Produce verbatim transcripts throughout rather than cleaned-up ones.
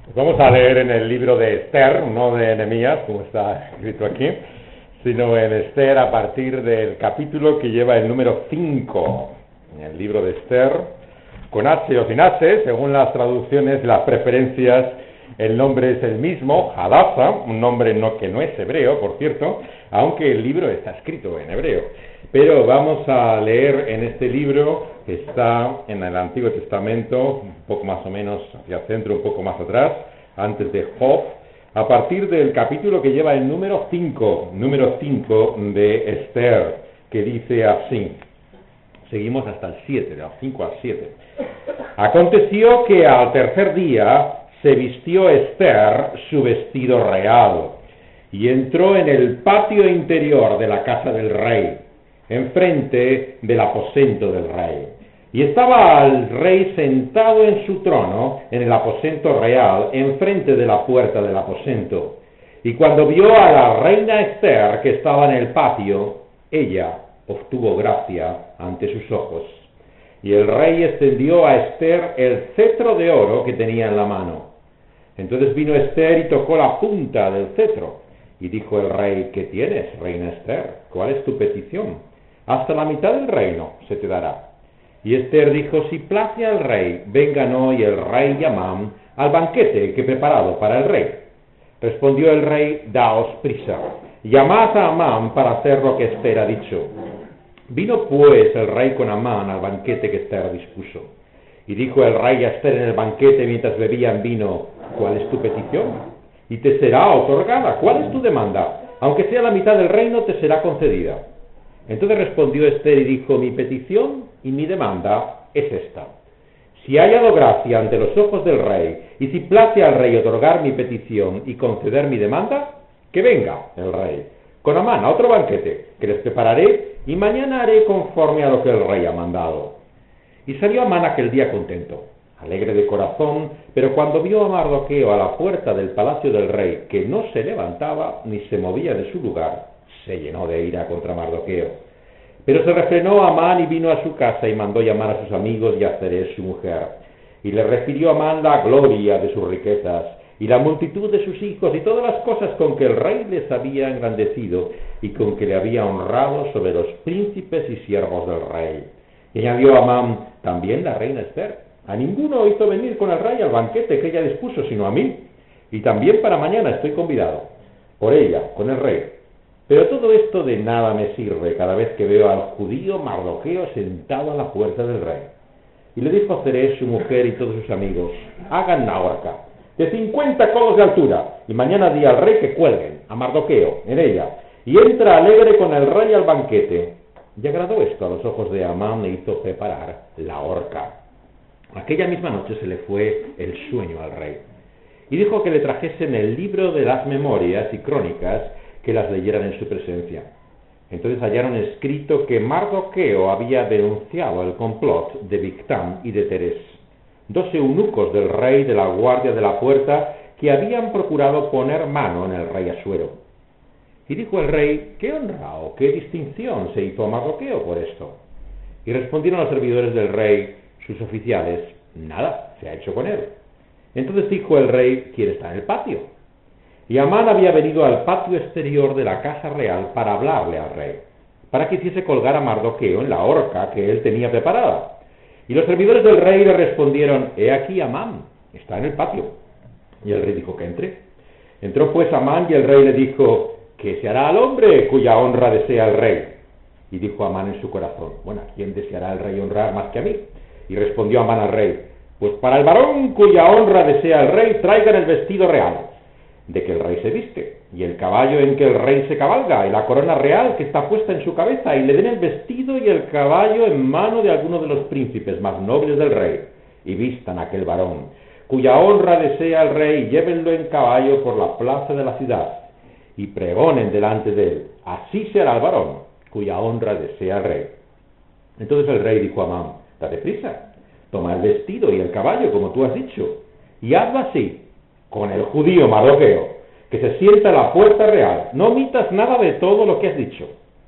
Vamos a leer en el libro de Esther, no de Nehemías, como está escrito aquí, sino en Esther a partir del capítulo que lleva el número cinco. En el libro de Esther, con H o sin H, según las traducciones, las preferencias, el nombre es el mismo, Hadassah, un nombre no, que no es hebreo, por cierto, aunque el libro está escrito en hebreo. Pero vamos a leer en este libro, que está en el Antiguo Testamento, un poco más o menos hacia el centro, un poco más atrás, antes de Job, a partir del capítulo que lleva el número cinco, número cinco de Esther, que dice así. Seguimos hasta el siete, de los cinco al siete. Aconteció que al tercer día se vistió Esther su vestido real y entró en el patio interior de la casa del rey, enfrente del aposento del rey. Y estaba el rey sentado en su trono en el aposento real, enfrente de la puerta del aposento. Y cuando vio a la reina Esther que estaba en el patio, ella obtuvo gracia ante sus ojos. Y el rey extendió a Esther el cetro de oro que tenía en la mano. Entonces vino Esther y tocó la punta del cetro. Y dijo el rey: ¿Qué tienes, reina Esther? ¿Cuál es tu petición? Hasta la mitad del reino se te dará. Y Esther dijo: si place al rey, vengan hoy el rey y Amán al banquete que he preparado para el rey. Respondió el rey: daos prisa, llamad a Amán para hacer lo que Esther ha dicho. Vino pues el rey con Amán al banquete que Esther dispuso. Y dijo el rey a Esther en el banquete mientras bebían vino: ¿cuál es tu petición? Y te será otorgada. ¿Cuál es tu demanda? Aunque sea la mitad del reino, te será concedida. Entonces respondió Esther y dijo: mi petición y mi demanda es esta. Si he hallado gracia ante los ojos del rey, y si place al rey otorgar mi petición y conceder mi demanda, que venga el rey con Amán a otro banquete que les prepararé, y mañana haré conforme a lo que el rey ha mandado. Y salió Amán aquel día contento, alegre de corazón, pero cuando vio a Mardoqueo a la puerta del palacio del rey, que no se levantaba ni se movía de su lugar, se llenó de ira contra Mardoqueo. Pero se refrenó Amán y vino a su casa y mandó llamar a sus amigos y a Zeresh su mujer. Y le refirió a Amán la gloria de sus riquezas y la multitud de sus hijos y todas las cosas con que el rey les había engrandecido y con que le había honrado sobre los príncipes y siervos del rey. Y añadió Amán: también la reina Esther. A ninguno hizo venir con el rey al banquete que ella dispuso, sino a mí. Y también para mañana estoy convidado por ella, con el rey. Pero todo esto de nada me sirve cada vez que veo al judío Mardoqueo sentado a la puerta del rey. Y le dijo a Zeresh su mujer y todos sus amigos: hagan una horca de cincuenta codos de altura, y mañana di al rey que cuelguen a Mardoqueo en ella, y entra alegre con el rey al banquete. Y agradó esto a los ojos de Amán e hizo preparar la horca. Aquella misma noche se le fue el sueño al rey, y dijo que le trajesen el libro de las memorias y crónicas, que las leyeran en su presencia. Entonces hallaron escrito que Mardoqueo había denunciado el complot de Bigtán y de Teres, dos eunucos del rey de la guardia de la puerta, que habían procurado poner mano en el rey Asuero. Y dijo el rey: ¿qué honra o qué distinción se hizo a Mardoqueo por esto? Y respondieron los servidores del rey, sus oficiales: nada se ha hecho con él. Entonces dijo el rey: ¿quién está en el patio? Y Amán había venido al patio exterior de la casa real para hablarle al rey, para que hiciese colgar a Mardoqueo en la horca que él tenía preparada. Y los servidores del rey le respondieron: he aquí Amán, está en el patio. Y el rey dijo que entre. Entró pues Amán y el rey le dijo: ¿qué se hará al hombre cuya honra desea el rey? Y dijo Amán en su corazón: bueno, ¿a quién deseará el rey honrar más que a mí? Y respondió Amán al rey: pues para el varón cuya honra desea el rey, traigan el vestido real de que el rey se viste, y el caballo en que el rey se cabalga, y la corona real que está puesta en su cabeza, y le den el vestido y el caballo en mano de alguno de los príncipes más nobles del rey, y vistan a aquel varón, cuya honra desea el rey, y llévenlo en caballo por la plaza de la ciudad, y pregonen delante de él: así será el varón, cuya honra desea el rey. Entonces el rey dijo a Amán: date prisa, toma el vestido y el caballo, como tú has dicho, y hazlo así con el judío Mardoqueo, que se sienta a la puerta real. No omitas nada de todo lo que has dicho.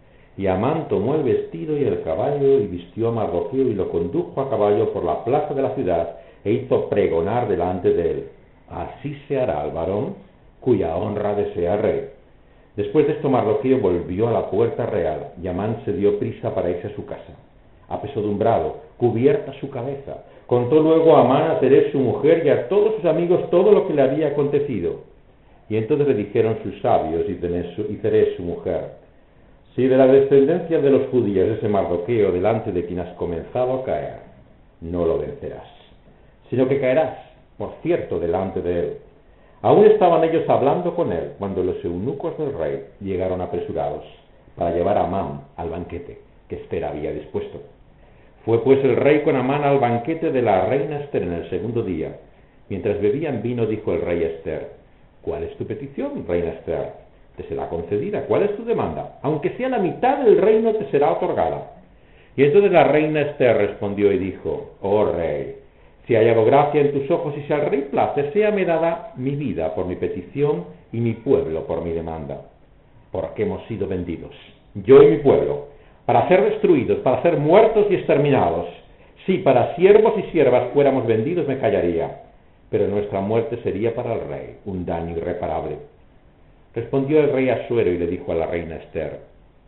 Y Amán tomó el vestido y el caballo y vistió a Mardoqueo y lo condujo a caballo por la plaza de la ciudad e hizo pregonar delante de él: así se hará al varón cuya honra desea el rey. Después de esto Mardoqueo volvió a la puerta real, y Amán se dio prisa para irse a su casa. Apesadumbrado, cubierta su cabeza, contó luego a Amán a Zeresh su mujer y a todos sus amigos todo lo que le había acontecido. Y entonces le dijeron sus sabios y Zeresh su mujer: si de la descendencia de los judíos es ese Mardoqueo delante de quien has comenzado a caer, no lo vencerás, sino que caerás, por cierto, delante de él. Aún estaban ellos hablando con él cuando los eunucos del rey llegaron apresurados para llevar a Amán al banquete que Ester había dispuesto. Fue pues el rey con Amán al banquete de la reina Ester en el segundo día. Mientras bebían vino, dijo el rey a Ester: ¿cuál es tu petición, reina Ester? Te será concedida. ¿Cuál es tu demanda? Aunque sea la mitad del reino, te será otorgada. Y entonces la reina Ester respondió y dijo: oh rey, si hay hallado gracia en tus ojos y si al rey place, séame dada mi vida por mi petición y mi pueblo por mi demanda. Porque hemos sido vendidos, yo y mi pueblo, para ser destruidos, para ser muertos y exterminados. Si para siervos y siervas fuéramos vendidos, me callaría, pero nuestra muerte sería para el rey un daño irreparable. Respondió el rey Asuero y le dijo a la reina Ester: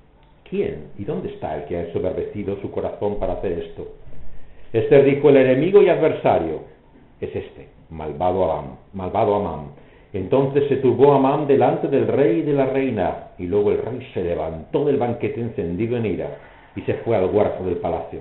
¿quién y dónde está el que ha ensoberbecido su corazón para hacer esto? Ester dijo: el enemigo y adversario es este, malvado Amán, malvado Amán. Entonces se turbó Amán delante del rey y de la reina, y luego el rey se levantó del banquete encendido en ira, y se fue al huerto del palacio.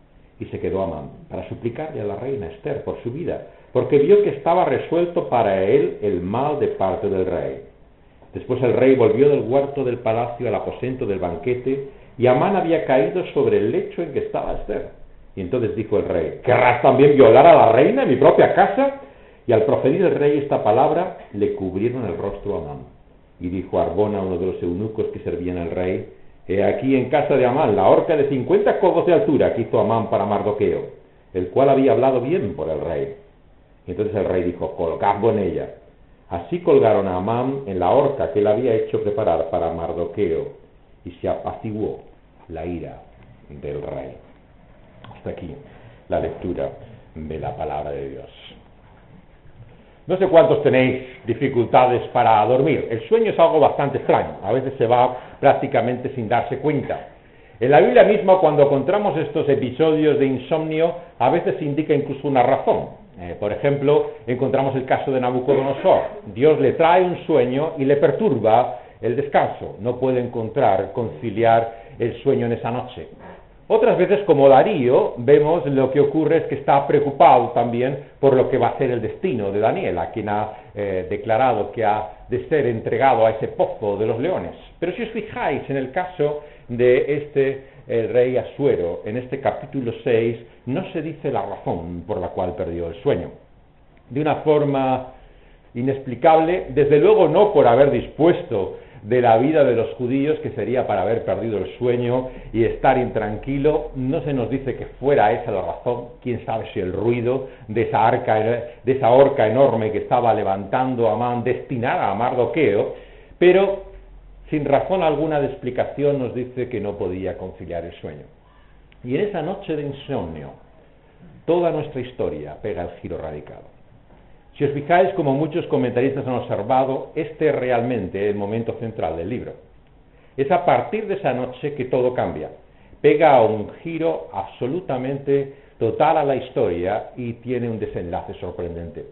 Y se quedó Amán para suplicarle a la reina Ester por su vida, porque vio que estaba resuelto para él el mal de parte del rey. Después el rey volvió del huerto del palacio al aposento del banquete, y Amán había caído sobre el lecho en que estaba Ester. Y entonces dijo el rey: ¿querrás también violar a la reina en mi propia casa? Y al proferir el rey esta palabra, le cubrieron el rostro a Amán. Y dijo Arbona, uno de los eunucos que servían al rey: he aquí en casa de Amán la horca de cincuenta codos de altura que hizo Amán para Mardoqueo, el cual había hablado bien por el rey. Y entonces el rey dijo: colgadlo en ella. Así colgaron a Amán en la horca que él había hecho preparar para Mardoqueo, y se apaciguó la ira del rey. Hasta aquí la lectura de la palabra de Dios. No sé cuántos tenéis dificultades para dormir. El sueño es algo bastante extraño. A veces se va prácticamente sin darse cuenta. En la Biblia misma, cuando encontramos estos episodios de insomnio, a veces indica incluso una razón. Eh, por ejemplo, encontramos el caso de Nabucodonosor. Dios le trae un sueño y le perturba el descanso. No puede encontrar, conciliar el sueño en esa noche. Otras veces, como Darío, vemos lo que ocurre es que está preocupado también por lo que va a ser el destino de Daniel, a quien ha eh, declarado que ha de ser entregado a ese pozo de los leones. Pero si os fijáis en el caso de este el rey Asuero, en este capítulo seis, no se dice la razón por la cual perdió el sueño. De una forma inexplicable, desde luego no por haber dispuesto de la vida de los judíos, que sería para haber perdido el sueño y estar intranquilo. No se nos dice que fuera esa la razón. Quién sabe si el ruido de esa, arca, de esa horca enorme que estaba levantando Amán, destinada a Mardoqueo, pero sin razón alguna de explicación nos dice que no podía conciliar el sueño. Y en esa noche de insomnio, toda nuestra historia pega el giro radical. Si os fijáis, como muchos comentaristas han observado, este es realmente el momento central del libro. Es a partir de esa noche que todo cambia. Pega un giro absolutamente total a la historia y tiene un desenlace sorprendente.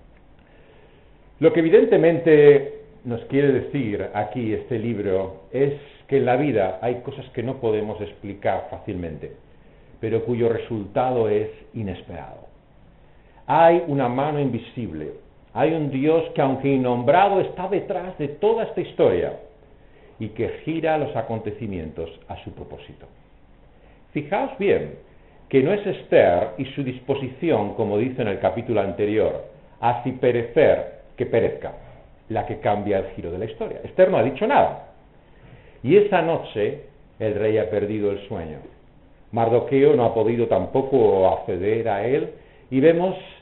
Lo que evidentemente nos quiere decir aquí este libro es que en la vida hay cosas que no podemos explicar fácilmente, pero cuyo resultado es inesperado. Hay una mano invisible, hay un Dios que, aunque innombrado, está detrás de toda esta historia y que gira los acontecimientos a su propósito. Fijaos bien que no es Ester y su disposición, como dice en el capítulo anterior, a si perecer que perezca, la que cambia el giro de la historia. Ester no ha dicho nada. Y esa noche el rey ha perdido el sueño. Mardoqueo no ha podido tampoco acceder a él, y vemos